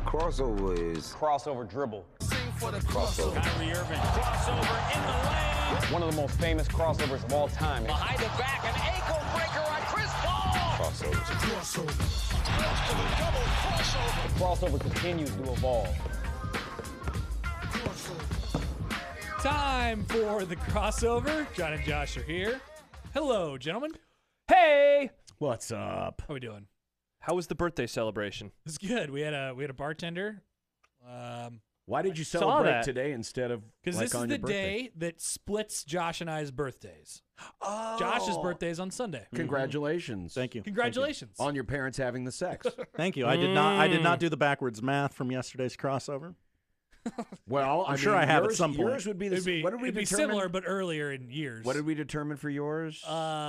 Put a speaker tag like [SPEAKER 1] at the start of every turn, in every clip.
[SPEAKER 1] Crossover is
[SPEAKER 2] crossover dribble.
[SPEAKER 1] crossover.
[SPEAKER 3] Kyrie Irving, crossover in the lane.
[SPEAKER 2] One of the most famous crossovers of all time.
[SPEAKER 3] Behind the back, an ankle breaker on Chris Paul.
[SPEAKER 1] Crossovers.
[SPEAKER 2] The crossover continues to evolve.
[SPEAKER 4] Time for the crossover. John and Josh are here. Hello, gentlemen.
[SPEAKER 5] Hey,
[SPEAKER 6] What's up?
[SPEAKER 4] How we doing?
[SPEAKER 5] how was the birthday celebration?
[SPEAKER 4] It's good. We had a bartender.
[SPEAKER 6] Why did you
[SPEAKER 5] Saw
[SPEAKER 6] celebrate
[SPEAKER 5] that.
[SPEAKER 6] today instead of
[SPEAKER 4] Because
[SPEAKER 6] like
[SPEAKER 4] this is
[SPEAKER 6] on
[SPEAKER 4] the
[SPEAKER 6] your birthday?
[SPEAKER 4] day that splits Josh and I's birthdays.
[SPEAKER 6] Oh.
[SPEAKER 4] Josh's birthday is on Sunday.
[SPEAKER 6] Congratulations.
[SPEAKER 7] Thank you.
[SPEAKER 4] Congratulations.
[SPEAKER 6] On your parents having the sex.
[SPEAKER 7] Thank you. I did not do the backwards math from yesterday's crossover.
[SPEAKER 6] Well,
[SPEAKER 7] I'm sure I have at
[SPEAKER 6] yours,
[SPEAKER 7] some point.
[SPEAKER 6] Yours would be the
[SPEAKER 4] It'd be,
[SPEAKER 6] what did we
[SPEAKER 4] it'd be
[SPEAKER 6] determine?
[SPEAKER 4] similar, but earlier in years.
[SPEAKER 6] What did we determine for yours?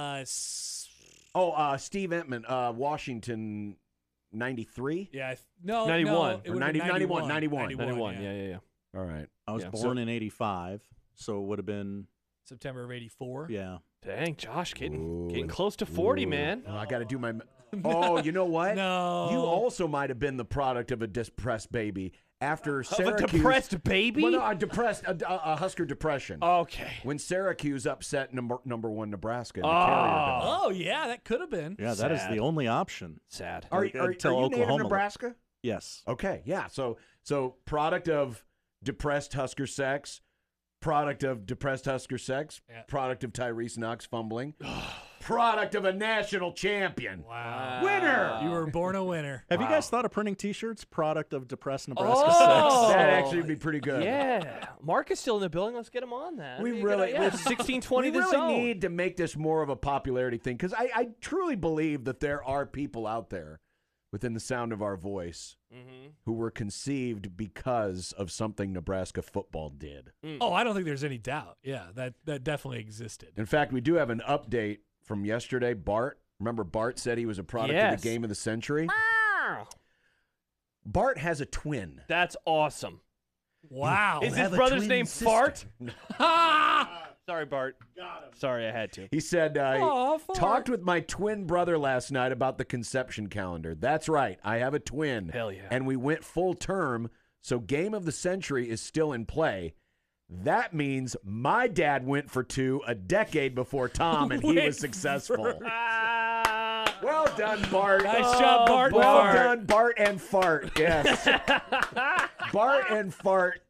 [SPEAKER 4] Uh,
[SPEAKER 6] Steve Entman, Washington, 93.
[SPEAKER 4] yeah, no,
[SPEAKER 5] 91.
[SPEAKER 4] no,
[SPEAKER 5] Or
[SPEAKER 4] it would've
[SPEAKER 6] 90
[SPEAKER 4] been
[SPEAKER 6] 91.
[SPEAKER 5] 91. Yeah.
[SPEAKER 6] All right.
[SPEAKER 7] I was
[SPEAKER 5] Yeah.
[SPEAKER 7] born in '85, so it would have been
[SPEAKER 4] September of '84.
[SPEAKER 7] yeah.
[SPEAKER 5] Dang, Josh, getting
[SPEAKER 6] Ooh.
[SPEAKER 5] close to 40,
[SPEAKER 6] Ooh.
[SPEAKER 5] man.
[SPEAKER 6] Oh, I got to do my. Oh, you know what?
[SPEAKER 4] No.
[SPEAKER 6] You also might have been the product of a depressed baby after
[SPEAKER 5] Of
[SPEAKER 6] Syracuse.
[SPEAKER 5] a depressed baby?
[SPEAKER 6] Well, no, a Husker depression.
[SPEAKER 5] Okay.
[SPEAKER 6] When Syracuse upset number one Nebraska in the
[SPEAKER 5] Oh.
[SPEAKER 6] Carrier Dome.
[SPEAKER 4] Oh yeah, that could have been.
[SPEAKER 7] Yeah, that is
[SPEAKER 5] Sad.
[SPEAKER 7] the only option.
[SPEAKER 5] Sad.
[SPEAKER 6] Are
[SPEAKER 7] Like,
[SPEAKER 6] you
[SPEAKER 7] until
[SPEAKER 6] native
[SPEAKER 7] Oklahoma-
[SPEAKER 6] Nebraska?
[SPEAKER 7] Yes.
[SPEAKER 6] Okay, yeah. So product of depressed Husker sex, product of depressed Husker sex,
[SPEAKER 4] Yeah.
[SPEAKER 6] product of Tyrese Knox fumbling, product of a national champion.
[SPEAKER 4] Wow.
[SPEAKER 6] Winner!
[SPEAKER 4] You were born a winner.
[SPEAKER 7] Have you
[SPEAKER 6] Wow.
[SPEAKER 7] guys thought of printing T-shirts? Product of depressed Nebraska
[SPEAKER 5] Oh.
[SPEAKER 7] sex.
[SPEAKER 6] That actually would be pretty good.
[SPEAKER 5] Yeah. Mark is still in the building. Let's get him on that.
[SPEAKER 6] We
[SPEAKER 5] That'd be a good
[SPEAKER 6] really,
[SPEAKER 5] idea. 1620
[SPEAKER 6] we
[SPEAKER 5] the
[SPEAKER 6] really
[SPEAKER 5] zone.
[SPEAKER 6] need to make this more of a popularity thing because I truly believe that there are people out there within the sound of our voice who were conceived because of something Nebraska football did.
[SPEAKER 4] Oh, I don't think there's any doubt. Yeah, that definitely existed.
[SPEAKER 6] In fact, we do have an update from yesterday. Bart, remember Bart said he was a product of
[SPEAKER 5] Yes.
[SPEAKER 6] the game of the century?
[SPEAKER 5] Ah,
[SPEAKER 6] Bart has a twin.
[SPEAKER 5] that's awesome.
[SPEAKER 4] Wow.
[SPEAKER 5] Is his
[SPEAKER 6] have a
[SPEAKER 5] brother's
[SPEAKER 6] twin
[SPEAKER 5] name
[SPEAKER 6] sister.
[SPEAKER 5] Fart? Sorry, Bart. Sorry, I had to.
[SPEAKER 6] He said,
[SPEAKER 4] Aw, Fart.
[SPEAKER 6] talked with my twin brother last night about the conception calendar. That's right. I have a twin.
[SPEAKER 5] Hell yeah.
[SPEAKER 6] And we went full term, so game of the century is still in play. That means my dad went for 2 a decade before Tom, and he
[SPEAKER 4] Went
[SPEAKER 6] was successful.
[SPEAKER 5] Ah.
[SPEAKER 6] Well done, Bart.
[SPEAKER 4] Nice job, Bart.
[SPEAKER 6] Well
[SPEAKER 4] Fart.
[SPEAKER 6] done, Bart and Fart. Yes. Bart and Fart.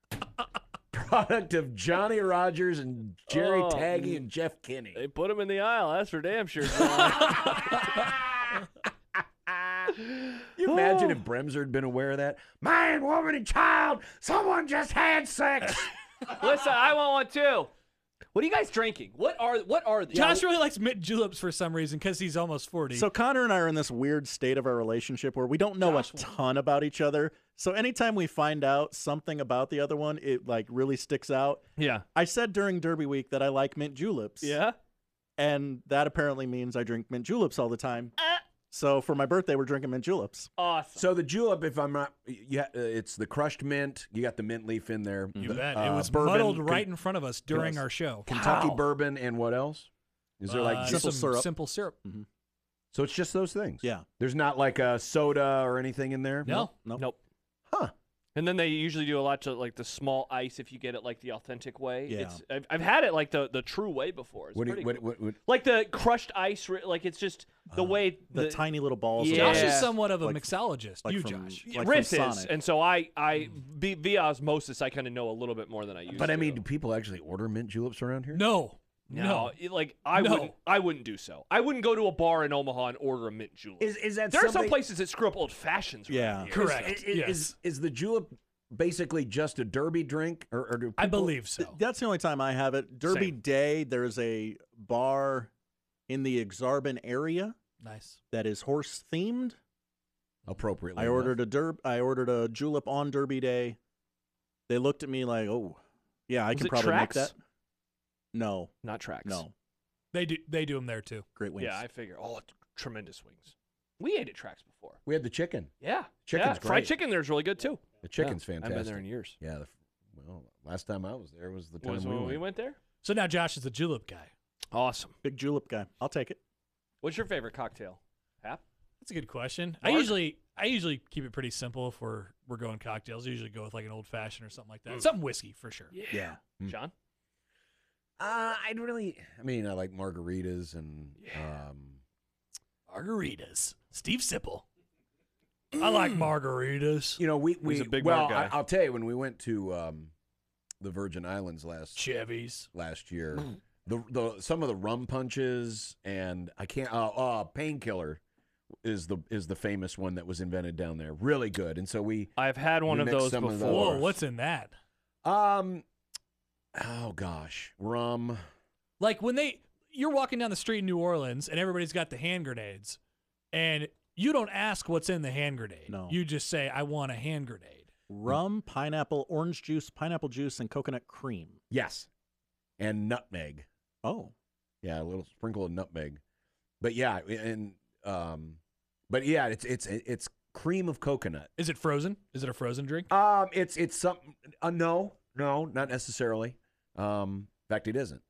[SPEAKER 6] Product of Johnny Rogers and Jerry
[SPEAKER 5] Oh.
[SPEAKER 6] Taggy and Jeff Kinney.
[SPEAKER 5] They put him in the aisle. That's for damn sure. John.
[SPEAKER 6] You imagine if Bremser had been aware of that? Man, woman, and child, someone just had sex.
[SPEAKER 5] Listen, I want one too. What are you guys drinking? What are these?
[SPEAKER 4] Josh really likes mint juleps for some reason because he's almost 40.
[SPEAKER 7] So Connor and I are in this weird state of our relationship where we don't know a ton about each other. So anytime we find out something about the other one, it like really sticks out.
[SPEAKER 5] Yeah.
[SPEAKER 7] I said during Derby week that I like mint juleps.
[SPEAKER 5] Yeah.
[SPEAKER 7] And that apparently means I drink mint juleps all the time. So for my birthday, we're drinking mint juleps.
[SPEAKER 5] Awesome.
[SPEAKER 6] So the julep, if I'm not, it's the crushed mint. You got the mint leaf in there.
[SPEAKER 4] you
[SPEAKER 6] The,
[SPEAKER 4] bet. It was
[SPEAKER 6] bourbon,
[SPEAKER 4] muddled right in front of us during
[SPEAKER 6] yes.
[SPEAKER 4] our show.
[SPEAKER 6] Kentucky
[SPEAKER 5] Wow.
[SPEAKER 6] bourbon, and what else? Is there like
[SPEAKER 7] simple
[SPEAKER 4] some
[SPEAKER 7] syrup.
[SPEAKER 4] Simple syrup.
[SPEAKER 6] So it's just those things.
[SPEAKER 7] Yeah.
[SPEAKER 6] There's not like a soda or anything in there.
[SPEAKER 4] No.
[SPEAKER 5] Nope.
[SPEAKER 6] Huh.
[SPEAKER 5] And then they usually do a lot to like the small ice if you get it like the authentic way.
[SPEAKER 7] Yeah.
[SPEAKER 5] I've had it like the true way before. It's
[SPEAKER 6] What do
[SPEAKER 5] pretty
[SPEAKER 6] you,
[SPEAKER 5] cool.
[SPEAKER 6] what,
[SPEAKER 5] Like the crushed ice, like it's just the way
[SPEAKER 7] The tiny little balls.
[SPEAKER 5] Yeah.
[SPEAKER 7] of
[SPEAKER 4] Josh
[SPEAKER 7] ice.
[SPEAKER 4] is somewhat of a
[SPEAKER 7] Like-
[SPEAKER 4] mixologist.
[SPEAKER 7] like
[SPEAKER 4] you,
[SPEAKER 7] from-
[SPEAKER 4] Josh.
[SPEAKER 7] like
[SPEAKER 5] Riff
[SPEAKER 7] from
[SPEAKER 5] is,
[SPEAKER 7] Sonic.
[SPEAKER 5] and so I via osmosis, I kind of know a little bit more than I used to.
[SPEAKER 6] But I mean, do people actually order mint juleps around here?
[SPEAKER 4] No.
[SPEAKER 5] no, like I
[SPEAKER 4] No.
[SPEAKER 5] wouldn't do so. I wouldn't go to a bar in Omaha and order a mint julep.
[SPEAKER 6] Is that
[SPEAKER 5] There are some
[SPEAKER 6] something-
[SPEAKER 5] places that screw up old fashions.
[SPEAKER 7] Yeah.
[SPEAKER 5] around here.
[SPEAKER 4] Correct. Yes.
[SPEAKER 6] Is the julep basically just a Derby drink, or do
[SPEAKER 4] I
[SPEAKER 6] people-
[SPEAKER 4] believe so.
[SPEAKER 7] That's the only time I have it. Derby
[SPEAKER 4] Same.
[SPEAKER 7] Day, there's a bar in the Exarban area
[SPEAKER 4] Nice.
[SPEAKER 7] that is horse themed.
[SPEAKER 6] appropriately?
[SPEAKER 7] I
[SPEAKER 6] enough.
[SPEAKER 7] ordered a julep on Derby Day. They looked at me like, "Oh, yeah, I
[SPEAKER 5] Was
[SPEAKER 7] can
[SPEAKER 5] it
[SPEAKER 7] probably
[SPEAKER 5] Trax?
[SPEAKER 7] make that." No,
[SPEAKER 5] Not tracks.
[SPEAKER 7] no,
[SPEAKER 4] They do them there too.
[SPEAKER 7] great wings.
[SPEAKER 5] Yeah, I figure. Oh, tremendous wings. We ate at Tracks before.
[SPEAKER 6] We had the chicken.
[SPEAKER 5] Yeah.
[SPEAKER 6] Chicken's
[SPEAKER 5] yeah. Fried
[SPEAKER 6] great.
[SPEAKER 5] chicken there's really good too.
[SPEAKER 6] The chicken's
[SPEAKER 5] Yeah, I
[SPEAKER 6] fantastic.
[SPEAKER 5] haven't been there in years.
[SPEAKER 6] Yeah. Well, last time I was there was the time
[SPEAKER 5] Was
[SPEAKER 6] we
[SPEAKER 5] when
[SPEAKER 6] went.
[SPEAKER 5] we went there?
[SPEAKER 4] So now Josh is the julep guy.
[SPEAKER 5] Awesome.
[SPEAKER 7] Big julep guy. I'll take it.
[SPEAKER 5] What's your favorite cocktail? Hap?
[SPEAKER 4] That's a good question.
[SPEAKER 5] Mark?
[SPEAKER 4] I I usually keep it pretty simple if we're going cocktails. I usually go with like an old fashioned or something like that. Something whiskey for sure.
[SPEAKER 7] Yeah.
[SPEAKER 5] John?
[SPEAKER 6] I like margaritas and
[SPEAKER 4] Margaritas. Steve Sipple. I like margaritas.
[SPEAKER 5] He's a big
[SPEAKER 6] well,
[SPEAKER 5] marg guy.
[SPEAKER 6] I'll tell you, when we went to the Virgin Islands
[SPEAKER 4] Chevys.
[SPEAKER 6] last year, some of the rum punches and Painkiller is the famous one that was invented down there. Really good. And so
[SPEAKER 5] I've had one of
[SPEAKER 6] mixed
[SPEAKER 5] those
[SPEAKER 6] some of
[SPEAKER 5] before.
[SPEAKER 4] Whoa, what's in that?
[SPEAKER 6] rum.
[SPEAKER 4] Like when you're walking down the street in New Orleans and everybody's got the hand grenades, and you don't ask what's in the hand grenade.
[SPEAKER 7] No.
[SPEAKER 4] You just say, I want a hand grenade.
[SPEAKER 7] Rum, pineapple, orange juice, pineapple juice, and coconut cream.
[SPEAKER 6] Yes. And nutmeg.
[SPEAKER 7] Oh.
[SPEAKER 6] Yeah, a little sprinkle of nutmeg. But yeah, it's cream of coconut.
[SPEAKER 4] Is it frozen? Is it a frozen drink?
[SPEAKER 6] It's something. No, not necessarily. In fact, it isn't.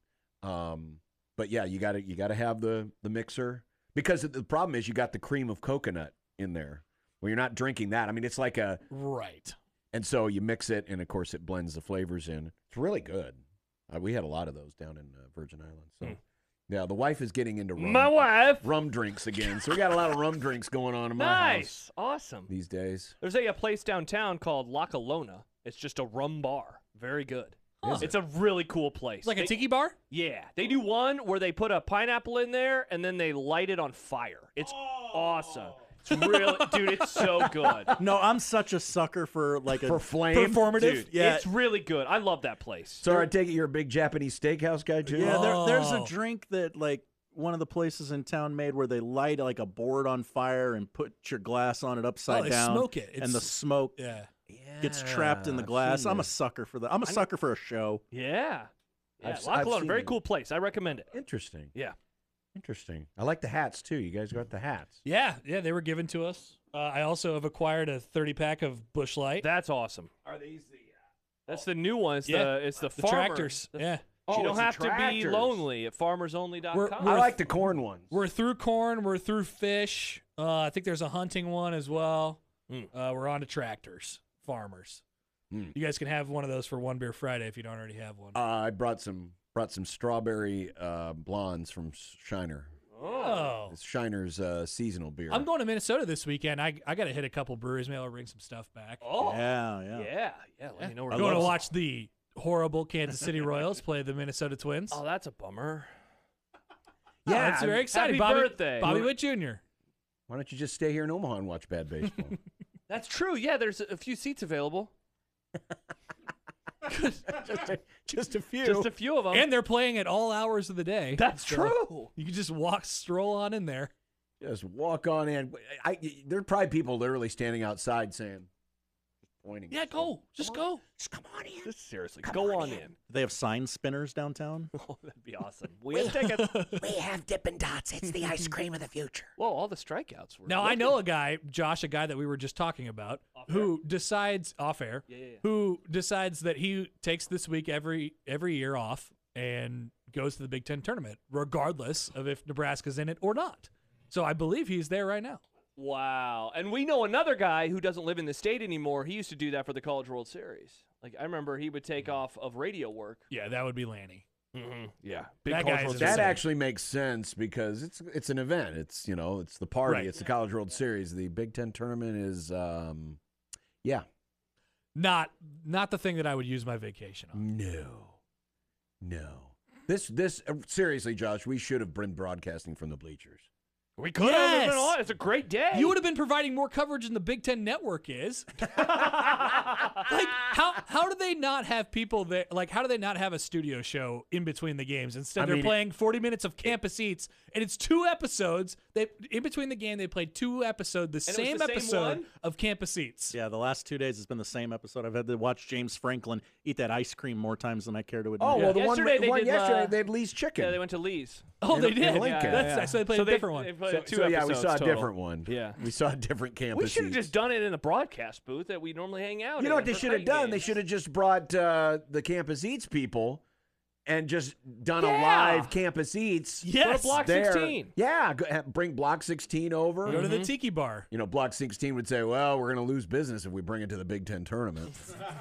[SPEAKER 6] But yeah, you got to have the mixer, because the problem is you got the cream of coconut in there. Well, you're not drinking that. I mean, it's like
[SPEAKER 4] Right.
[SPEAKER 6] And so you mix it, and of course it blends the flavors in. It's really good. We had a lot of those down in Virgin Islands. So yeah, the wife is getting into
[SPEAKER 5] My wife.
[SPEAKER 6] rum drinks again. So we got a lot of rum drinks going on in my
[SPEAKER 5] Nice.
[SPEAKER 6] house
[SPEAKER 5] Awesome.
[SPEAKER 6] these days.
[SPEAKER 5] There's a place downtown called La Colonna. It's just a rum bar. Very good. It's a really cool place.
[SPEAKER 4] It's like a tiki bar?
[SPEAKER 5] Yeah. They do one where they put a pineapple in there and then they light it on fire. It's awesome. It's really, dude, it's so good.
[SPEAKER 7] No, I'm such a sucker for like
[SPEAKER 6] For flame?
[SPEAKER 4] Performative?
[SPEAKER 5] Dude,
[SPEAKER 7] Yeah.
[SPEAKER 5] it's really good. I love that place.
[SPEAKER 6] So I take it you're a big Japanese steakhouse guy too?
[SPEAKER 7] Yeah, there's a
[SPEAKER 4] Oh.
[SPEAKER 7] drink that like one of the places in town made where they light like a board on fire and put your glass on it upside
[SPEAKER 4] they
[SPEAKER 7] down.
[SPEAKER 4] smoke it.
[SPEAKER 7] And the smoke
[SPEAKER 4] Yeah.
[SPEAKER 7] gets trapped in the glass. I'm a sucker for that. I'm a sucker for a show.
[SPEAKER 5] Yeah. Yeah,
[SPEAKER 6] I've
[SPEAKER 5] La Colonna,
[SPEAKER 6] seen
[SPEAKER 5] very
[SPEAKER 6] it.
[SPEAKER 5] cool place. I recommend it.
[SPEAKER 6] Interesting.
[SPEAKER 5] Yeah.
[SPEAKER 6] Interesting. I like the hats too. You guys got the hats.
[SPEAKER 4] Yeah, they were given to us. I also have acquired a 30-pack of Busch Light.
[SPEAKER 5] That's awesome.
[SPEAKER 6] Are these the?
[SPEAKER 5] That's the new one. It's
[SPEAKER 4] Yeah.
[SPEAKER 5] the
[SPEAKER 4] The
[SPEAKER 5] farmer.
[SPEAKER 4] tractors. Yeah.
[SPEAKER 5] You don't have to be lonely at farmersonly.com.
[SPEAKER 6] I like the corn ones.
[SPEAKER 4] We're through corn. We're through fish. I think there's a hunting one as well.
[SPEAKER 5] Mm.
[SPEAKER 4] We're on to tractors, farmers.
[SPEAKER 6] Mm.
[SPEAKER 4] You guys can have one of those for One Beer Friday if you don't already have one.
[SPEAKER 6] I brought some strawberry blondes from Shiner.
[SPEAKER 4] Oh.
[SPEAKER 6] It's Shiner's seasonal beer.
[SPEAKER 4] I'm going to Minnesota this weekend. I got to hit a couple breweries. Maybe I'll bring some stuff back.
[SPEAKER 5] Oh.
[SPEAKER 7] Yeah.
[SPEAKER 5] Yeah. Let me know where
[SPEAKER 4] I'm
[SPEAKER 5] it
[SPEAKER 4] going to
[SPEAKER 5] goes.
[SPEAKER 4] watch the horrible Kansas City Royals play the Minnesota Twins.
[SPEAKER 5] Oh, that's a bummer.
[SPEAKER 6] Yeah,
[SPEAKER 4] that's very exciting.
[SPEAKER 5] Happy
[SPEAKER 4] Bobby,
[SPEAKER 5] birthday.
[SPEAKER 4] Bobby Witt Jr.
[SPEAKER 6] Why don't you just stay here in Omaha and watch bad baseball?
[SPEAKER 5] That's true. Yeah, there's a few seats available.
[SPEAKER 6] just a few.
[SPEAKER 5] Just a few of them.
[SPEAKER 4] And they're playing at all hours of the day.
[SPEAKER 5] That's
[SPEAKER 4] So
[SPEAKER 5] true.
[SPEAKER 4] You can just stroll on in there.
[SPEAKER 6] Just walk on in. There are probably people literally standing outside saying, pointing.
[SPEAKER 4] Yeah, go. Just go.
[SPEAKER 6] Just come on in.
[SPEAKER 5] Just seriously, go on in.
[SPEAKER 7] They have sign spinners downtown.
[SPEAKER 5] Oh, that'd be awesome. We have tickets.
[SPEAKER 8] We have Dippin' Dots. It's the ice cream of the future.
[SPEAKER 5] Whoa, all the strikeouts were.
[SPEAKER 4] Now, I know a guy, Josh, a guy that we were just talking about, who decides off air, who decides that he takes this week every year off and goes to the Big Ten tournament, regardless of if Nebraska's in it or not. So I believe he's there right now.
[SPEAKER 5] Wow. And we know another guy who doesn't live in the state anymore. He used to do that for the College World Series. Like, I remember he would take off of radio work.
[SPEAKER 4] Yeah, that would be Lanny.
[SPEAKER 5] Mm-hmm. Yeah.
[SPEAKER 4] That
[SPEAKER 5] College
[SPEAKER 4] guy
[SPEAKER 5] World
[SPEAKER 4] is
[SPEAKER 5] Series.
[SPEAKER 6] That actually makes sense because it's an event. It's it's the party.
[SPEAKER 4] Right.
[SPEAKER 6] It's the College World Series. The Big Ten tournament is
[SPEAKER 4] Not the thing that I would use my vacation on.
[SPEAKER 6] No. This seriously, Josh, we should have been broadcasting from the bleachers.
[SPEAKER 5] We could have been
[SPEAKER 4] Yes.
[SPEAKER 5] on. It's a great day.
[SPEAKER 4] You would have been providing more coverage than the Big Ten Network is. Like, how do they not have people there? Like, how do they not have a studio show in between the games? Instead, they're playing 40 minutes of campus eats, and it's 2 episodes. In between the game, they played 2 episodes, the same
[SPEAKER 5] the same
[SPEAKER 4] episode
[SPEAKER 5] one?
[SPEAKER 4] of campus eats.
[SPEAKER 7] Yeah, the last 2 days has been the same episode. I've had to watch James Franklin eat that ice cream more times than I care to admit.
[SPEAKER 6] Oh, well, the
[SPEAKER 5] Yesterday
[SPEAKER 6] one
[SPEAKER 5] they did,
[SPEAKER 6] yesterday they had Lee's Chicken.
[SPEAKER 5] Yeah, they went to Lee's.
[SPEAKER 4] Oh, they
[SPEAKER 6] In
[SPEAKER 4] did.
[SPEAKER 6] Lincoln.
[SPEAKER 4] That's, so they played a different one.
[SPEAKER 5] They played
[SPEAKER 6] So,
[SPEAKER 5] 2
[SPEAKER 6] so, yeah, we
[SPEAKER 5] episodes
[SPEAKER 6] saw a
[SPEAKER 5] total.
[SPEAKER 6] different one.
[SPEAKER 5] Yeah.
[SPEAKER 6] We saw a different campus.
[SPEAKER 5] We should have
[SPEAKER 6] eats.
[SPEAKER 5] just done it in the broadcast booth that we normally hang out in.
[SPEAKER 6] You know what they
[SPEAKER 5] for
[SPEAKER 6] should have
[SPEAKER 5] Titan
[SPEAKER 6] done? They
[SPEAKER 5] games.
[SPEAKER 6] should have just brought the Campus Eats people and just done a
[SPEAKER 5] Yeah.
[SPEAKER 6] live Campus Eats.
[SPEAKER 4] Yes.
[SPEAKER 5] Block
[SPEAKER 6] there.
[SPEAKER 5] 16.
[SPEAKER 6] Yeah, bring Block 16 over.
[SPEAKER 4] Go to the Tiki Bar.
[SPEAKER 6] You know, Block 16 would say, well, we're going to lose business if we bring it to the Big Ten tournament.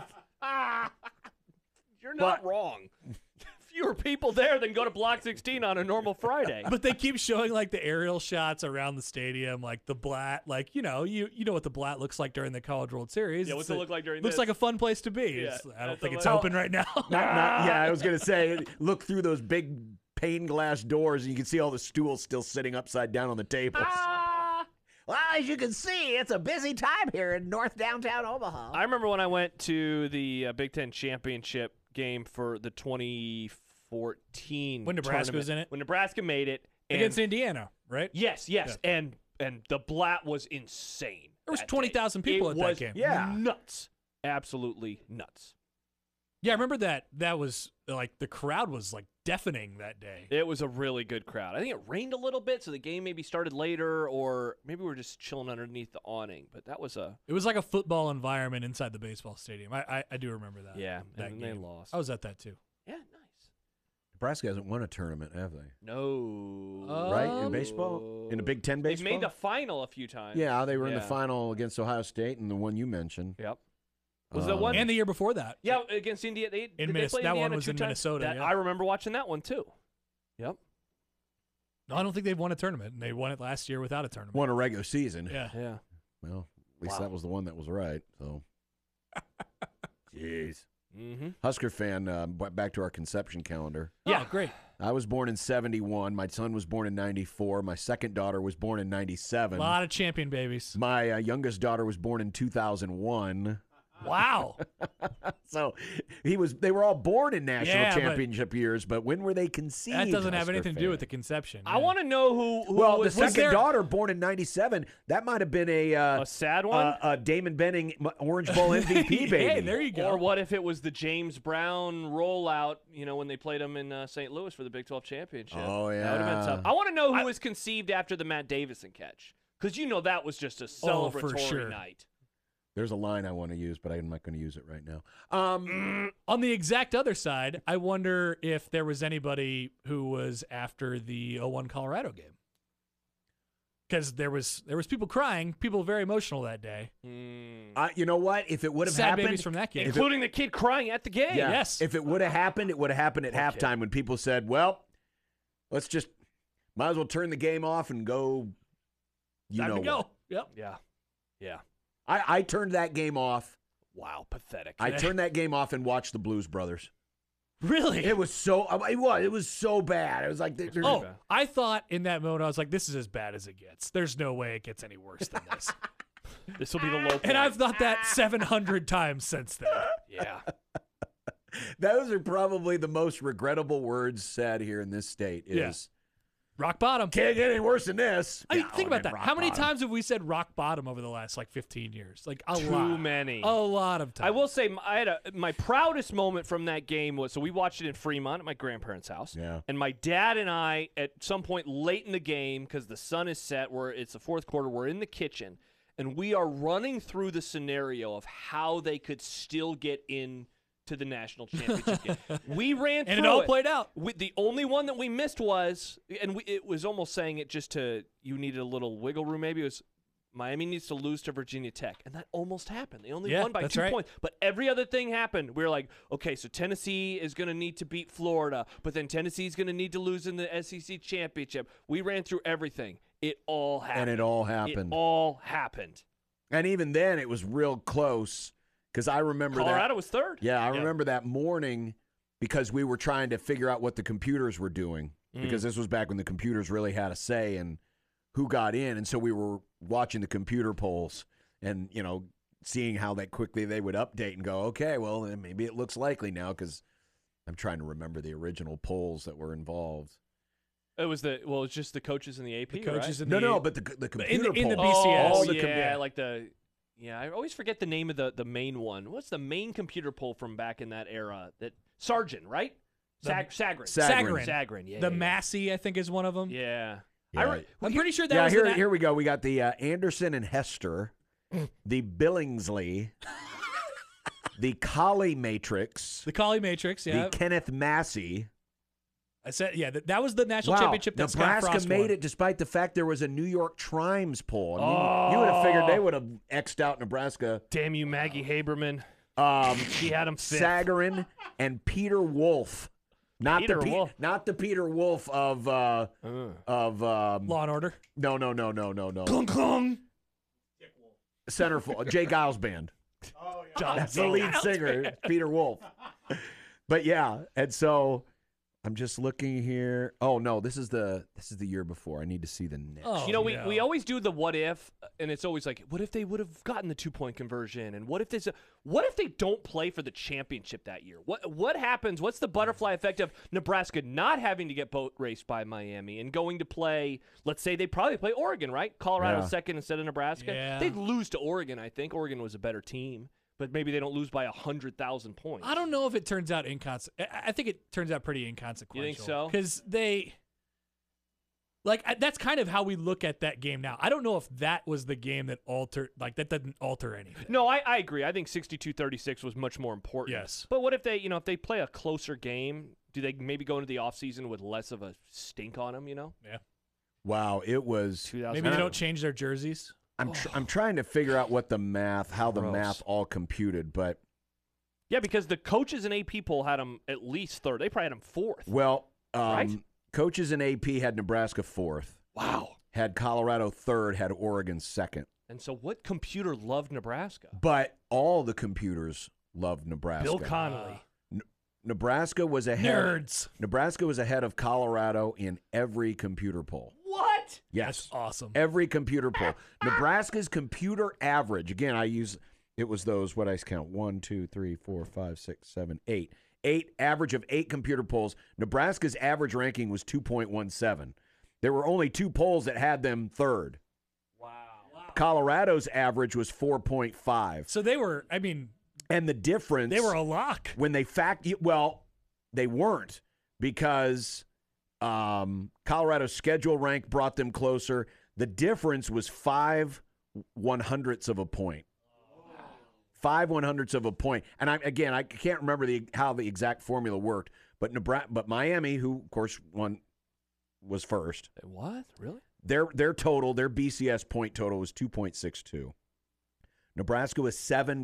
[SPEAKER 5] You're not wrong. Fewer people there than go to Block 16 on a normal Friday.
[SPEAKER 4] But they keep showing like the aerial shots around the stadium, like the Blatt, like you know what the Blatt looks like during the College World Series.
[SPEAKER 5] Yeah, what's it look like during
[SPEAKER 4] Looks
[SPEAKER 5] this?
[SPEAKER 4] like a fun place to be.
[SPEAKER 5] Yeah,
[SPEAKER 4] I don't
[SPEAKER 5] that's
[SPEAKER 4] think it's
[SPEAKER 5] a-
[SPEAKER 4] open right now.
[SPEAKER 6] Yeah, I was going to say, look through those big pane glass doors and you can see all the stools still sitting upside down on the tables.
[SPEAKER 8] Well, as you can see, it's a busy time here in North Downtown Omaha.
[SPEAKER 5] I remember when I went to the Big Ten championship game for the 2014
[SPEAKER 4] When Nebraska
[SPEAKER 5] tournament,
[SPEAKER 4] was in it?
[SPEAKER 5] When Nebraska made it. And
[SPEAKER 4] Against Indiana, right?
[SPEAKER 5] Yes. And the Blatt was insane.
[SPEAKER 4] There was
[SPEAKER 5] that
[SPEAKER 4] 20,000
[SPEAKER 5] day.
[SPEAKER 4] people
[SPEAKER 5] It
[SPEAKER 4] at that
[SPEAKER 5] was
[SPEAKER 4] game.
[SPEAKER 6] Yeah.
[SPEAKER 5] Nuts. Absolutely nuts.
[SPEAKER 4] Yeah, I remember that. That was like the crowd was like deafening that day.
[SPEAKER 5] It was a really good crowd. I think it rained a little bit, so the game maybe started later, or maybe we were just chilling underneath the awning. But that was
[SPEAKER 4] It was like a football environment inside the baseball stadium. I do remember that.
[SPEAKER 5] yeah,
[SPEAKER 4] that
[SPEAKER 5] and they
[SPEAKER 4] game.
[SPEAKER 5] lost.
[SPEAKER 4] I was at that too.
[SPEAKER 5] Yeah, nice.
[SPEAKER 6] Nebraska hasn't won a tournament, have they?
[SPEAKER 5] No.
[SPEAKER 6] Right? In baseball? In the Big Ten
[SPEAKER 5] They've
[SPEAKER 6] baseball?
[SPEAKER 5] made the final a few times.
[SPEAKER 6] Yeah, they were in the
[SPEAKER 5] Yeah.
[SPEAKER 6] final against Ohio State and the one you mentioned.
[SPEAKER 5] Yep. Was the one?
[SPEAKER 4] And the year before that.
[SPEAKER 5] Yeah, against India. Did they play
[SPEAKER 4] that one
[SPEAKER 5] Indiana
[SPEAKER 4] was
[SPEAKER 5] two
[SPEAKER 4] in
[SPEAKER 5] times?
[SPEAKER 4] Minnesota,
[SPEAKER 5] That-
[SPEAKER 4] yeah.
[SPEAKER 5] I remember watching that one too. Yep.
[SPEAKER 4] No, I don't think they've won a tournament. And they won it last year without a tournament.
[SPEAKER 6] Won a regular season.
[SPEAKER 4] Yeah.
[SPEAKER 5] Yeah.
[SPEAKER 6] Well, at least that was the one that was right. So, jeez.
[SPEAKER 5] Mm-hmm.
[SPEAKER 6] Husker fan, back to our conception calendar.
[SPEAKER 4] Yeah, great.
[SPEAKER 6] I was born in 71. My son was born in 94. My second daughter was born in
[SPEAKER 4] A
[SPEAKER 6] 97.
[SPEAKER 4] lot of champion babies.
[SPEAKER 6] My youngest daughter was born in 2001.
[SPEAKER 4] Wow.
[SPEAKER 6] So they were all born in national
[SPEAKER 4] Yeah, but-
[SPEAKER 6] championship years, but when were they conceived?
[SPEAKER 4] That doesn't have
[SPEAKER 6] Husker
[SPEAKER 4] anything to
[SPEAKER 6] fan?
[SPEAKER 4] do with the conception.
[SPEAKER 5] I want to know who
[SPEAKER 6] Well, the
[SPEAKER 5] was
[SPEAKER 6] second
[SPEAKER 4] there-
[SPEAKER 6] daughter, born in 97, that might have been
[SPEAKER 5] a sad one.
[SPEAKER 6] Damon Benning Orange Bowl MVP baby.
[SPEAKER 4] Hey, there you go.
[SPEAKER 5] Or what if it was the James Brown rollout, when they played him in St. Louis for the Big 12 championship?
[SPEAKER 6] Oh,
[SPEAKER 5] That would have been
[SPEAKER 6] yeah.
[SPEAKER 5] tough. I want to know who was conceived after the Matt Davison catch. Because that was just a
[SPEAKER 4] Oh, for
[SPEAKER 5] celebratory
[SPEAKER 4] sure.
[SPEAKER 5] night.
[SPEAKER 6] There's a line I want to use, but I'm not going to use it right now.
[SPEAKER 4] On the exact other side, I wonder if there was anybody who was after the 01 Colorado game. Because there was people crying, people very emotional that day.
[SPEAKER 6] You know what? If it would have
[SPEAKER 4] Sad
[SPEAKER 6] happened,
[SPEAKER 4] babies from that game.
[SPEAKER 5] Including the kid crying at the game.
[SPEAKER 6] yeah,
[SPEAKER 4] Yes.
[SPEAKER 6] If it would have happened, it would have happened at halftime when people said, "Well, let's just might as well turn the game off and go."
[SPEAKER 4] Time to go.
[SPEAKER 6] what.
[SPEAKER 4] Yep.
[SPEAKER 5] Yeah. Yeah.
[SPEAKER 6] I turned that game off.
[SPEAKER 5] Wow. Pathetic.
[SPEAKER 6] I turned that game off and watched the Blues Brothers.
[SPEAKER 4] Really?
[SPEAKER 6] It was so. It was so bad. It was like. they're-
[SPEAKER 4] Oh, I thought in that moment, I was like, this is as bad as it gets. There's no way it gets any worse than this.
[SPEAKER 5] This will be the low point.
[SPEAKER 4] And I've thought that 700 times since then.
[SPEAKER 5] Yeah.
[SPEAKER 6] Those are probably the most regrettable words said here in this state. Is
[SPEAKER 4] Yeah. Rock bottom.
[SPEAKER 6] can't get any worse than this.
[SPEAKER 4] I mean,
[SPEAKER 6] Yeah,
[SPEAKER 4] think
[SPEAKER 6] oh,
[SPEAKER 4] about
[SPEAKER 6] man,
[SPEAKER 4] that.
[SPEAKER 6] rock
[SPEAKER 4] How many
[SPEAKER 6] bottom.
[SPEAKER 4] times have we said rock bottom over the last 15 years? Like a
[SPEAKER 5] Too
[SPEAKER 4] lot.
[SPEAKER 5] many.
[SPEAKER 4] A lot of times.
[SPEAKER 5] I will say I had my proudest moment from that game was we watched it in Fremont at my grandparents' house.
[SPEAKER 6] Yeah.
[SPEAKER 5] And my dad and I, at some point late in the game, because the sun is set, it's the fourth quarter, we're in the kitchen, and we are running through the scenario of how they could still get in to the national championship game. We ran through
[SPEAKER 4] And it all played out.
[SPEAKER 5] The only one that we missed was, and it was almost saying it just you needed a little wiggle room maybe, it was Miami needs to lose to Virginia Tech. And that almost happened. They only
[SPEAKER 4] Yeah,
[SPEAKER 5] won by
[SPEAKER 4] that's
[SPEAKER 5] 2
[SPEAKER 4] right.
[SPEAKER 5] points. But every other thing happened. We were like, okay, so Tennessee is going to need to beat Florida, but then Tennessee's going to need to lose in the SEC championship. We ran through everything. It all happened.
[SPEAKER 6] And it all happened.
[SPEAKER 5] It all happened.
[SPEAKER 6] And even then, it was real close because I remember
[SPEAKER 5] Colorado
[SPEAKER 6] that.
[SPEAKER 5] was third.
[SPEAKER 6] Yeah, I remember that morning because we were trying to figure out what the computers were doing because this was back when the computers really had a say in who got in, and so we were watching the computer polls and seeing how that quickly they would update and go, okay, well then maybe it looks likely now because I'm trying to remember the original polls that were involved.
[SPEAKER 5] It was it's just the coaches in the AP,
[SPEAKER 4] The coaches
[SPEAKER 5] right?
[SPEAKER 4] in
[SPEAKER 6] No,
[SPEAKER 4] the
[SPEAKER 6] but the computer
[SPEAKER 4] in the
[SPEAKER 6] polls.
[SPEAKER 4] BCS.
[SPEAKER 5] Oh,
[SPEAKER 6] All the
[SPEAKER 5] yeah, I always forget the name of the main one. What's the main computer poll from back in that era? That Sargent, right? Sagarin.
[SPEAKER 6] Sagarin.
[SPEAKER 5] Yeah.
[SPEAKER 4] The
[SPEAKER 5] yeah,
[SPEAKER 4] Massey, I think, is one of them.
[SPEAKER 5] Yeah.
[SPEAKER 6] Yeah.
[SPEAKER 4] I'm pretty sure that
[SPEAKER 6] Yeah,
[SPEAKER 4] was
[SPEAKER 6] here we go. We got the Anderson and Hester, the Billingsley, The Collie Matrix.
[SPEAKER 4] The Collie Matrix, yeah.
[SPEAKER 6] The Kenneth Massey.
[SPEAKER 4] I said, yeah, that was the national
[SPEAKER 6] Wow,
[SPEAKER 4] championship that Scott
[SPEAKER 6] Nebraska
[SPEAKER 4] Frost
[SPEAKER 6] made
[SPEAKER 4] won.
[SPEAKER 6] it despite the fact there was a New York Trimes poll. You would have figured they would have X'd out Nebraska.
[SPEAKER 5] Damn you, Maggie Haberman. She had him fifth.
[SPEAKER 6] Sagarin and Peter Wolf. Not
[SPEAKER 5] Peter
[SPEAKER 6] the
[SPEAKER 5] Wolf.
[SPEAKER 6] not the Peter Wolf of
[SPEAKER 4] Law and Order.
[SPEAKER 6] No.
[SPEAKER 5] Klung klung.
[SPEAKER 6] Centerfold, Jay Giles Band. That's the lead singer, Peter Wolf. But yeah, and so I'm just looking here. Oh no, this is the year before. I need to see the next.
[SPEAKER 4] Oh,
[SPEAKER 5] You know,
[SPEAKER 4] yeah.
[SPEAKER 5] we always do the what if, and it's always like, what if they would have gotten the 2-point conversion, and what if they don't play for the championship that year? What happens? What's the butterfly effect of Nebraska not having to get boat raced by Miami and going to play? Let's say they probably play Oregon, right? Colorado
[SPEAKER 6] Yeah.
[SPEAKER 5] second instead of Nebraska.
[SPEAKER 4] Yeah.
[SPEAKER 5] They'd lose to Oregon. I think Oregon was a better team, but maybe they don't lose by 100,000 points.
[SPEAKER 4] I don't know if it turns out I think it turns out pretty inconsequential.
[SPEAKER 5] You think so?
[SPEAKER 4] Because that's kind of how we look at that game now. I don't know if that was the game that that didn't alter anything.
[SPEAKER 5] No, I agree. I think 62-36 was much more important.
[SPEAKER 4] Yes.
[SPEAKER 5] But what if they, if they play a closer game, do they maybe go into the offseason with less of a stink on them,
[SPEAKER 4] Yeah.
[SPEAKER 6] Wow, it was.
[SPEAKER 5] 2000.
[SPEAKER 4] Maybe they don't change their jerseys.
[SPEAKER 6] I'm trying to figure out what how the
[SPEAKER 5] Gross.
[SPEAKER 6] math all computed, but
[SPEAKER 5] Yeah, because the coaches and AP poll had them at least third. They probably had them fourth.
[SPEAKER 6] well,
[SPEAKER 5] Right?
[SPEAKER 6] coaches in AP had Nebraska fourth,
[SPEAKER 5] Wow.
[SPEAKER 6] had Colorado third, had Oregon second.
[SPEAKER 5] And so what computer loved Nebraska?
[SPEAKER 6] But all the computers loved Nebraska.
[SPEAKER 5] Bill Connolly.
[SPEAKER 6] Nebraska was ahead.
[SPEAKER 4] Nerds.
[SPEAKER 6] Nebraska was ahead of Colorado in every computer poll.
[SPEAKER 5] What?
[SPEAKER 6] Yes,
[SPEAKER 4] That's awesome.
[SPEAKER 6] every computer poll. Nebraska's computer average. Again, it was those. What I count? 1, 2, 3, 4, 5, 6, 7, 8. 8 average of 8 computer polls. Nebraska's average ranking was 2.17. There were only 2 polls that had them third.
[SPEAKER 5] Wow.
[SPEAKER 6] Colorado's average was 4.5.
[SPEAKER 4] So they were,
[SPEAKER 6] And the difference,
[SPEAKER 4] they were a lock.
[SPEAKER 6] when they they weren't, because Colorado's schedule rank brought them closer. The difference was 5 100ths of a point. 5 100ths of a point. And I can't remember how the exact formula worked, but Miami, who of course was first.
[SPEAKER 5] What? Really?
[SPEAKER 6] Their BCS point total was 2.62. Nebraska was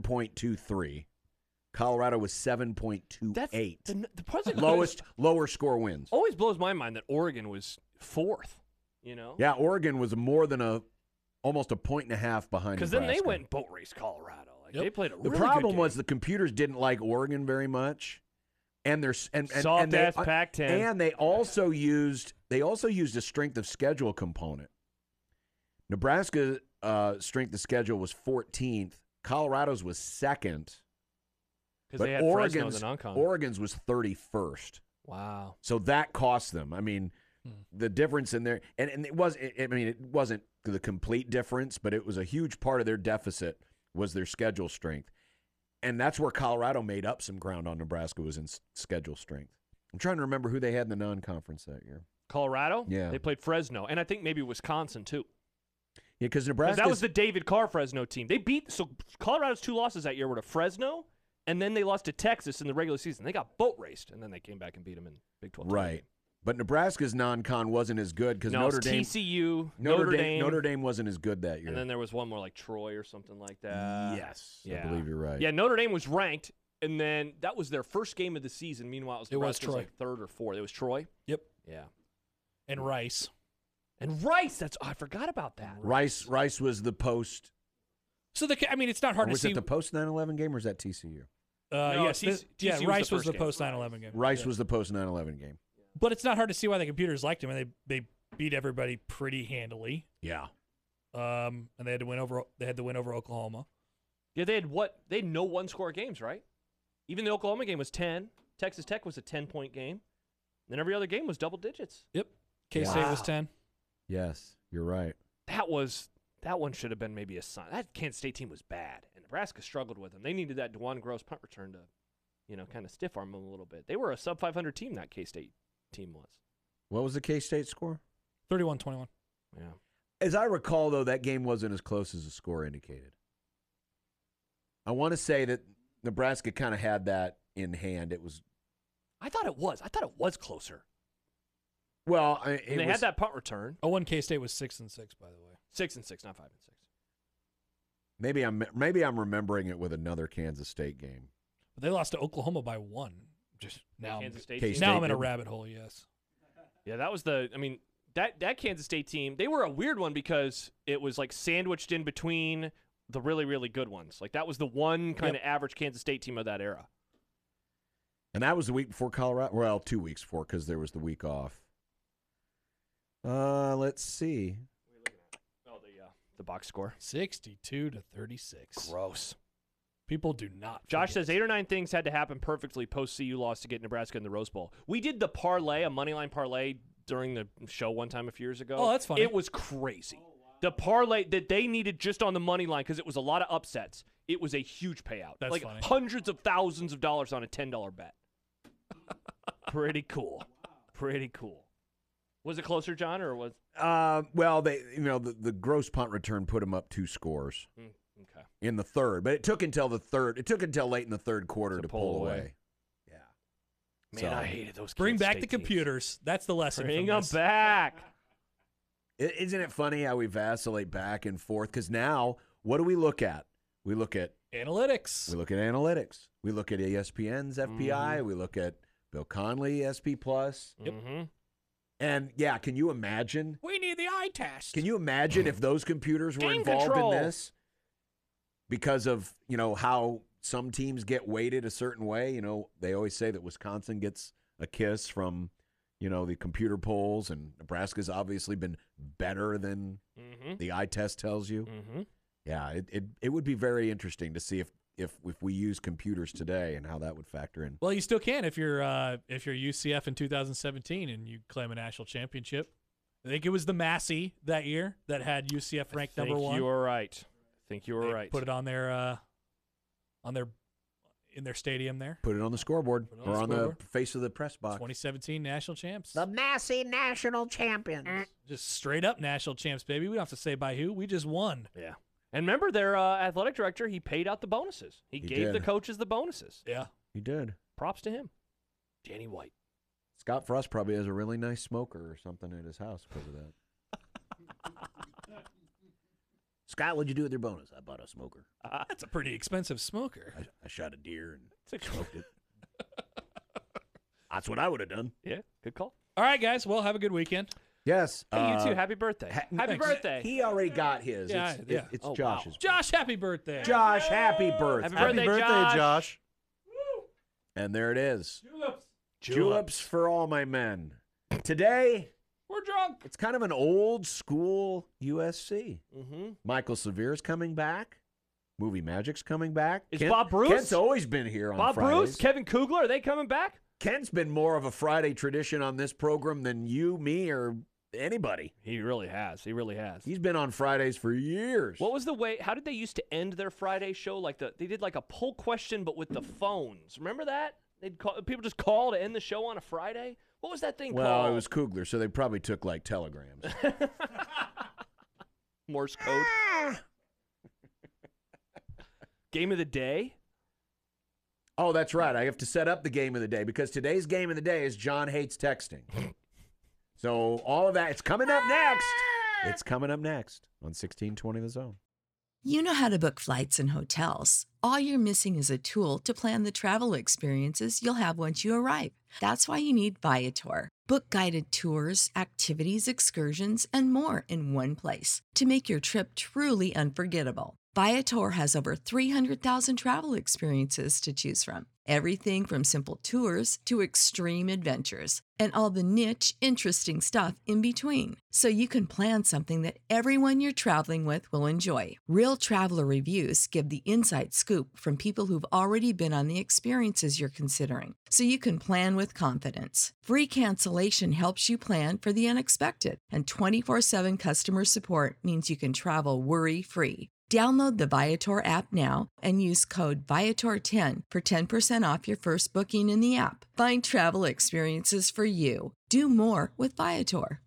[SPEAKER 6] 7.23. Colorado was 7.28.
[SPEAKER 5] That's the president
[SPEAKER 6] Lower score wins.
[SPEAKER 5] always blows my mind that Oregon was fourth.
[SPEAKER 6] Yeah, Oregon was more than almost a point and a half behind.
[SPEAKER 5] Because then they
[SPEAKER 6] Nebraska.
[SPEAKER 5] went and boat raced Colorado.
[SPEAKER 4] Yep.
[SPEAKER 5] They played a
[SPEAKER 6] The
[SPEAKER 5] really
[SPEAKER 6] problem
[SPEAKER 5] good
[SPEAKER 6] was
[SPEAKER 5] game.
[SPEAKER 6] the computers didn't like Oregon very much, and there's and
[SPEAKER 5] Soft
[SPEAKER 6] they,
[SPEAKER 5] ass Pac-10.
[SPEAKER 6] and they also used a strength of schedule component. Nebraska strength of schedule was 14th. Colorado's was second,
[SPEAKER 5] because
[SPEAKER 6] but
[SPEAKER 5] they had Fresno in
[SPEAKER 6] Oregon's
[SPEAKER 5] the non-con.
[SPEAKER 6] Oregon's was 31st.
[SPEAKER 5] Wow.
[SPEAKER 6] So that cost them. I mean, the difference in there, and it wasn't the complete difference, but it was a huge part of their deficit was their schedule strength. And that's where Colorado made up some ground on Nebraska, was in schedule strength. I'm trying to remember who they had in the non-conference that year.
[SPEAKER 5] Colorado?
[SPEAKER 6] Yeah.
[SPEAKER 5] They played Fresno. And I think maybe Wisconsin, too.
[SPEAKER 6] Yeah, because
[SPEAKER 5] 'Cause
[SPEAKER 6] Nebraska.
[SPEAKER 5] that was the David Carr Fresno team. So Colorado's 2 losses that year were to Fresno, and then they lost to Texas in the regular season. They got boat raced, and then they came back and beat them in Big 12.
[SPEAKER 6] Right. But Nebraska's non-con wasn't as good because
[SPEAKER 5] No,
[SPEAKER 6] Notre
[SPEAKER 5] it's
[SPEAKER 6] Dame.
[SPEAKER 5] TCU,
[SPEAKER 6] Notre Dame wasn't as good that year.
[SPEAKER 5] and then there was one more like Troy or something like that.
[SPEAKER 6] yes,
[SPEAKER 5] Yeah.
[SPEAKER 6] I believe you're right.
[SPEAKER 5] Yeah, Notre Dame was ranked, and then that was their first game of the season. Meanwhile,
[SPEAKER 4] It was
[SPEAKER 5] Nebraska's
[SPEAKER 4] Troy.
[SPEAKER 5] like third or fourth. It was Troy.
[SPEAKER 4] Yep.
[SPEAKER 5] Yeah.
[SPEAKER 4] And Rice.
[SPEAKER 5] And Rice. I forgot about that.
[SPEAKER 6] Rice was the post.
[SPEAKER 4] So it's not hard
[SPEAKER 6] Or
[SPEAKER 4] to
[SPEAKER 6] was
[SPEAKER 4] see.
[SPEAKER 6] it the post 9/11 game, or is that TCU?
[SPEAKER 5] No,
[SPEAKER 4] yes,
[SPEAKER 5] TCU was the
[SPEAKER 4] Rice was
[SPEAKER 5] first
[SPEAKER 4] the
[SPEAKER 5] game.
[SPEAKER 4] post 9/11 game.
[SPEAKER 6] Rice
[SPEAKER 4] Yeah.
[SPEAKER 6] was the post 9/11 game.
[SPEAKER 4] But it's not hard to see why the computers liked him, and they beat everybody pretty handily.
[SPEAKER 6] Yeah.
[SPEAKER 4] And they had to win over Oklahoma.
[SPEAKER 5] Yeah, they had no one-score games, right? Even the Oklahoma game was 10. Texas Tech was a 10-point game. Then every other game was double digits.
[SPEAKER 4] Yep. K-State was 10.
[SPEAKER 6] Yes, you're right.
[SPEAKER 5] That one should have been maybe a sign. That Kansas State team was bad, and Nebraska struggled with them. They needed that DeJuan Gross punt return to, kind of stiff arm them a little bit. They were a sub 500 team. That K-State team was.
[SPEAKER 6] What was the K-State score?
[SPEAKER 4] 31-21.
[SPEAKER 5] Yeah.
[SPEAKER 6] As I recall, though, that game wasn't as close as the score indicated. I want to say that Nebraska kind of had that in hand. It was
[SPEAKER 5] I thought it was closer.
[SPEAKER 6] well.
[SPEAKER 5] And they had that punt return.
[SPEAKER 4] Oh, one K-State was 6-6, by the way.
[SPEAKER 5] 6-6, not 5-6.
[SPEAKER 6] Maybe I'm remembering it with another Kansas State game.
[SPEAKER 4] But they lost to Oklahoma by 1. Just now,
[SPEAKER 5] Kansas State
[SPEAKER 6] K-State
[SPEAKER 5] team?
[SPEAKER 4] now I'm in a
[SPEAKER 6] did.
[SPEAKER 4] rabbit hole. Yes.
[SPEAKER 5] Yeah, that was that Kansas State team, they were a weird one because it was like sandwiched in between the really, really good ones. Like that was the one kind of average Kansas State team of that era.
[SPEAKER 6] And that was the week before Colorado. Well, 2 weeks before because there was the week off. Let's see.
[SPEAKER 5] Oh, the box score.
[SPEAKER 4] 62-36.
[SPEAKER 5] Gross.
[SPEAKER 4] People do not.
[SPEAKER 5] Josh
[SPEAKER 4] forget.
[SPEAKER 5] says 8 or 9 things had to happen perfectly post CU loss to get Nebraska in the Rose Bowl. We did the parlay, a moneyline parlay, during the show one time a few years ago.
[SPEAKER 4] Oh, that's funny.
[SPEAKER 5] It was crazy. The parlay that they needed just on the money line because it was a lot of upsets. It was a huge payout.
[SPEAKER 4] That's
[SPEAKER 5] like
[SPEAKER 4] funny.
[SPEAKER 5] hundreds of thousands of dollars on a $10 bet. Pretty cool. Pretty cool. Was it closer, John, or was?
[SPEAKER 6] Well, the gross punt return put them up 2 scores
[SPEAKER 5] Okay.
[SPEAKER 6] in the third, but it took until late in the third quarter to pull away. Yeah.
[SPEAKER 5] Man,
[SPEAKER 6] So-
[SPEAKER 5] I hated those.
[SPEAKER 4] Bring
[SPEAKER 5] Kansas
[SPEAKER 4] back
[SPEAKER 5] State
[SPEAKER 4] the
[SPEAKER 5] teams.
[SPEAKER 4] computers. That's the lesson.
[SPEAKER 5] Bring
[SPEAKER 4] from
[SPEAKER 5] them
[SPEAKER 4] this.
[SPEAKER 5] back.
[SPEAKER 6] Isn't it funny how we vacillate back and forth? Because now, what do we look at? We look at
[SPEAKER 4] Analytics.
[SPEAKER 6] analytics. We look at ESPN's FPI. We look at Bill Conley SP Plus.
[SPEAKER 4] Yep.
[SPEAKER 5] Mm-hmm.
[SPEAKER 6] And yeah, can you imagine?
[SPEAKER 4] We need the eye test.
[SPEAKER 6] Can you imagine if those computers were
[SPEAKER 5] Game
[SPEAKER 6] involved
[SPEAKER 5] control.
[SPEAKER 6] in this? Because of how some teams get weighted a certain way. They always say that Wisconsin gets a kiss from the computer polls, and Nebraska's obviously been better than the eye test tells you.
[SPEAKER 5] Mm-hmm.
[SPEAKER 6] Yeah, it would be very interesting to see if we use computers today and how that would factor in.
[SPEAKER 4] Well, you still can if you're UCF in 2017 and you claim a national championship. I think it was the Massey that year that had UCF ranked number 1.
[SPEAKER 5] You were right. I think you were
[SPEAKER 4] They
[SPEAKER 5] right.
[SPEAKER 4] Put it on their in their stadium there.
[SPEAKER 6] Put it on the scoreboard
[SPEAKER 4] Put it on
[SPEAKER 6] or
[SPEAKER 4] the
[SPEAKER 6] on
[SPEAKER 4] scoreboard.
[SPEAKER 6] the face of the press box.
[SPEAKER 4] 2017 national champs.
[SPEAKER 8] The Massey National Champions.
[SPEAKER 4] Just straight up national champs, baby. We don't have to say by who. We just won.
[SPEAKER 5] Yeah. And remember, their athletic director, he paid out the bonuses. He gave the
[SPEAKER 6] did.
[SPEAKER 5] coaches the bonuses.
[SPEAKER 4] Yeah.
[SPEAKER 6] He did.
[SPEAKER 5] Props to him. Danny White.
[SPEAKER 6] Scott Frost probably has a really nice smoker or something at his house because of that.
[SPEAKER 8] Scott, what'd you do with your bonus? I bought a smoker.
[SPEAKER 4] That's a pretty expensive smoker.
[SPEAKER 8] I shot a deer and
[SPEAKER 5] It's a
[SPEAKER 8] smoked it. That's what I would have done.
[SPEAKER 5] Yeah, good call.
[SPEAKER 4] All right, guys. Well, have a good weekend.
[SPEAKER 6] Yes.
[SPEAKER 5] Hey, you too. Happy birthday. Happy
[SPEAKER 4] thanks.
[SPEAKER 5] birthday.
[SPEAKER 6] He already got his.
[SPEAKER 4] Yeah,
[SPEAKER 6] it's
[SPEAKER 4] yeah.
[SPEAKER 6] it's
[SPEAKER 5] Oh, wow.
[SPEAKER 6] Josh's.
[SPEAKER 4] Josh, happy birthday.
[SPEAKER 6] Josh, happy birthday.
[SPEAKER 5] Happy
[SPEAKER 7] Happy
[SPEAKER 5] birthday,
[SPEAKER 7] birthday, Josh.
[SPEAKER 6] And there it is.
[SPEAKER 4] Tulips.
[SPEAKER 6] Juleps for all my men. Today,
[SPEAKER 4] We're drunk.
[SPEAKER 6] it's kind of an old school USC.
[SPEAKER 5] Mm-hmm.
[SPEAKER 6] Michael Severe's coming back. Movie Magic's coming back.
[SPEAKER 5] Is Bob Bruce?
[SPEAKER 6] Kent's always been here on
[SPEAKER 5] Bob
[SPEAKER 6] Fridays.
[SPEAKER 5] Bruce, Kevin Kugler, are they coming back?
[SPEAKER 6] Kent's been more of a Friday tradition on this program than you, me, or anybody.
[SPEAKER 5] He really has. He really has.
[SPEAKER 6] He's been on Fridays for years.
[SPEAKER 5] What was the way? How did they used to end their Friday show? They did like a poll question, but with the phones. Remember that? People just call to end the show on a Friday. What was that thing
[SPEAKER 6] Well,
[SPEAKER 5] called?
[SPEAKER 6] it was Kugler, so they probably took like telegrams.
[SPEAKER 5] Morse code. Game of the day.
[SPEAKER 6] Oh, that's right. I have to set up the game of the day because today's game of the day is John hates texting. So all of that, it's coming up next. It's coming up next on 1620 The Zone.
[SPEAKER 9] You know how to book flights and hotels. All you're missing is a tool to plan the travel experiences you'll have once you arrive. That's why you need Viator. Book guided tours, activities, excursions, and more in one place to make your trip truly unforgettable. Viator has over 300,000 travel experiences to choose from. Everything from simple tours to extreme adventures and all the niche, interesting stuff in between. So you can plan something that everyone you're traveling with will enjoy. Real traveler reviews give the inside scoop from people who've already been on the experiences you're considering. So you can plan with confidence. Free cancellation helps you plan for the unexpected. And 24/7 customer support means you can travel worry-free. Download the Viator app now and use code Viator10 for 10% off your first booking in the app. Find travel experiences for you. Do more with Viator.